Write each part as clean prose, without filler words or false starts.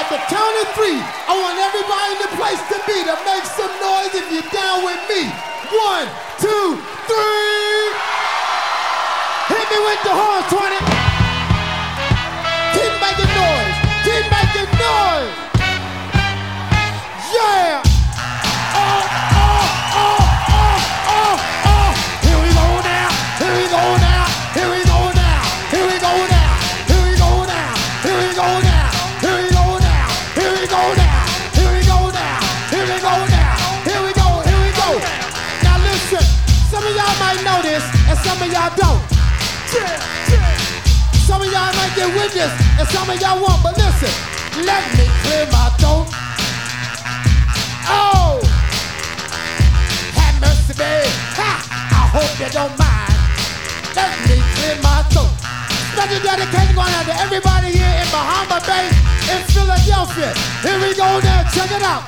At the count of three, I want everybody in the place to be to make some noise if you're down with me. 1, 2, 3. Hit me with the horns, 20. Keep making noise. Keep making noise. Yeah. Oh, oh, oh, oh, oh, oh. Here we go now. Here we go now. Here we go now. Here we go now. Here we go now. Here we go now. Here we go now. Here we go now. Here we go now. Here we go now. Here we go. Here we go. Now listen. Some of y'all might know this, and some of y'all don't. Some of y'all might get with this, and some of y'all won't. But listen. Let me clear my throat. Oh, have mercy, babe. Ha! I hope you don't mind. Let me clear my throat. Special dedication going out to everybody here in Bahama Bay, in Philadelphia. Here we go now, check it out.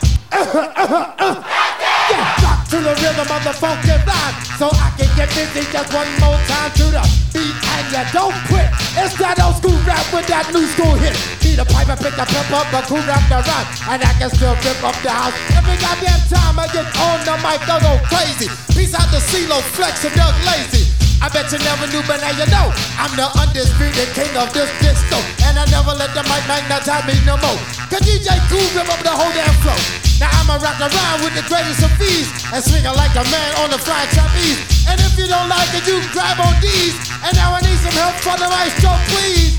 Yeah, rock to the rhythm of the funky vibe, so I can get busy just one more time to the beat, and you don't quit. It's that old school rap with that new school hit. Need a pipe and pick a pep up, a cool rap the rhyme, and I can still rip up the house. Every goddamn time I get on the mic, I go crazy. Peace out to CeeLo, Flex, and Doug Lazy. I bet you never knew, but now you know I'm the undisputed king of this disco, and I never let the mic magnetize me no more. Cause DJ Cool rip up the whole damn flow. Now I'ma rock around with the greatest of ease and swing it like a man on the flying trapeze. And if you don't like it, you grab on these. And now I need some help from the maestro, please.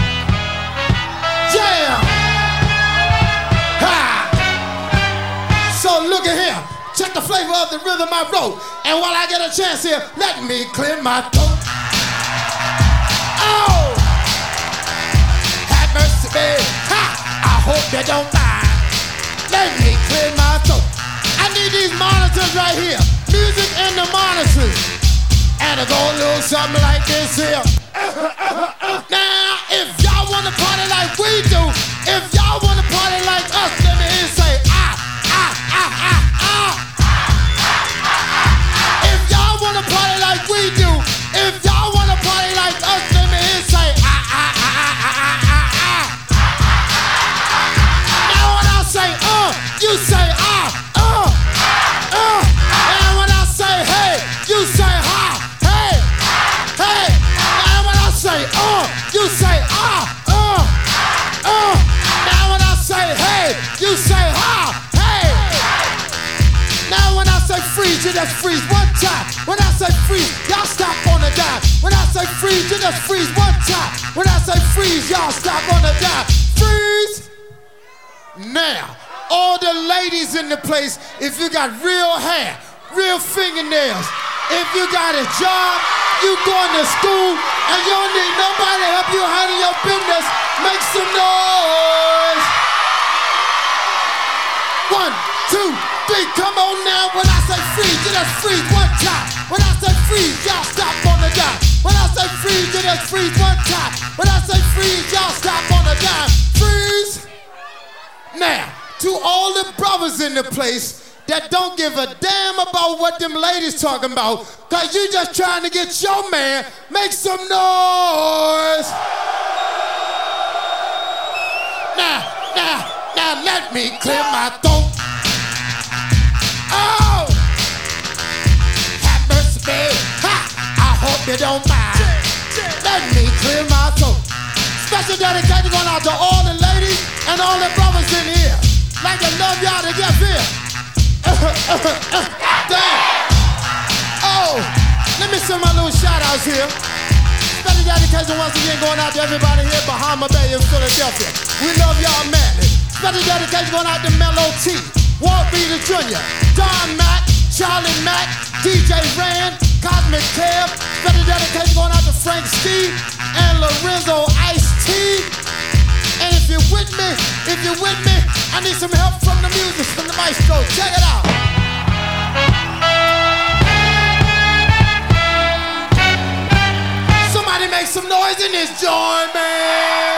Yeah. Ha. So look at here. Check the flavor of the rhythm I wrote. And while I get a chance here, let me clear my throat. Oh! Have mercy, babe. Ha! I hope you don't mind. Let me clear my throat. I need these monitors right here. Music and the monitors. And it go a little something like this here. Now, if y'all wanna party like we do, if y'all wanna party like us, let me hear you say ah, ah, ah, ah, ah. If y'all wanna party like we do, if y'all wanna party like us, let me hear you say ah, ah, ah, ah, ah, ah, ah. Now when I say you say and when I say hey, you say ha, hey, hey. Now when I say you say Now when I say hey, you say ha, hey. Now when I say freeze, you just freeze one time. When I say freeze, y'all stop on the dime. When I say freeze, you just freeze one time. When I say freeze, y'all stop on the dime. Freeze. Now, all the ladies in the place, if you got real hair, real fingernails, if you got a job, you going to school, and you don't need nobody to help you handle your business, make some noise. 1, 2, 3, come on now. When I say freeze, you just freeze one time. When I say freeze, y'all stop on the dime. When I say freeze, you just freeze one time. When I say freeze, y'all stop on the dime. Freeze. Now, to all the brothers in the place that don't give a damn about what them ladies talking about, cause you just trying to get your man, make some noise. Now let me clear my throat. Oh, have mercy, babe. Ha! I hope you don't mind. Let me clear my throat. Special dedication going out to all the ladies and all the brothers in here. Like to love y'all to get here. Damn. Oh, let me send my little shout outs here. Special dedication once again going out to everybody here in Bahama Bay in Philadelphia. We love y'all madly. Special dedication going out to Mellow T, Walt Beater Jr., Don Mack, Charlie Mack, DJ Rand, Cosmic Kev. Special dedication going out to Frank Ski and Lorenzo Ice-T. And if you're with me, I need some help from the music, from the maestro. Check it out. Somebody make some noise in this joint, man.